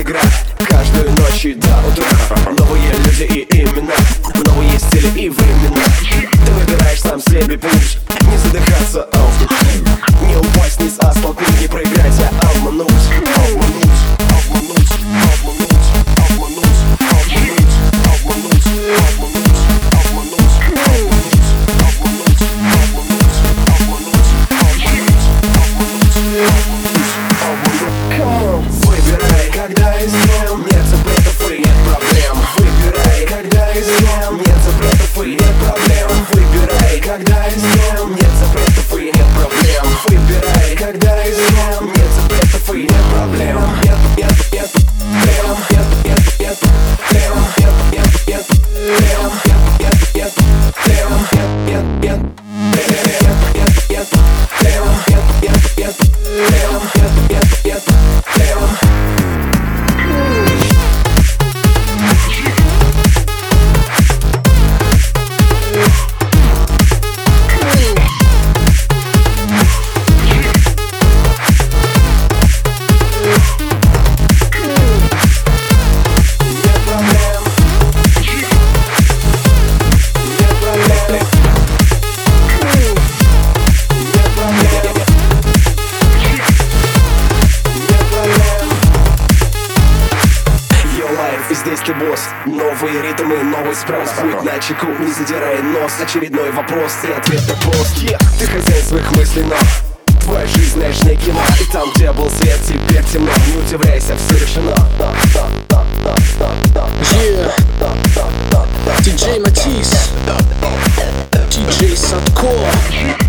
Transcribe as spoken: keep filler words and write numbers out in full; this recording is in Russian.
игра. Каждую ночь и до утра новые люди и имена, новые стили и времена. Ты выбираешь сам себе путь, не задыхаться, а в духе, не упасть вниз, а столкнуть, не проиграть, а обмануть. Обмануть, обмануть, обмануть, обмануть, обмануть, обмануть, обмануть, обмануть, обмануть, обмануть, обмануть, обмануть. Выбирай, когда и с кем, нет запретов и нет проблем. Выбирай, когда и с кем, нет запретов и нет проблем. Выбирай, когда и с кем, нет запретов и нет проблем. Выбирай, когда и с кем, нет запретов и нет проблем. Нет, нет, нет, прям, нет, нет, нет, прям, нет, нет, нет, прям, нет, нет, нет, прям, нет, нет, нет, прям, нет, нет, нет, прям, нет, нет, нет, прям, нет, нет, нет, прям. И здесь ты босс, новые ритмы, новый спрос. Будь начеку, не задирай нос. Очередной вопрос и ответ так прост. yeah. Ты хозяин своих мыслей, но твоя жизнь, знаешь, не кино. И там, где был свет, теперь темно. Не удивляйся, все решено. Yeah. ди джей Matisse, ди джей Sadko.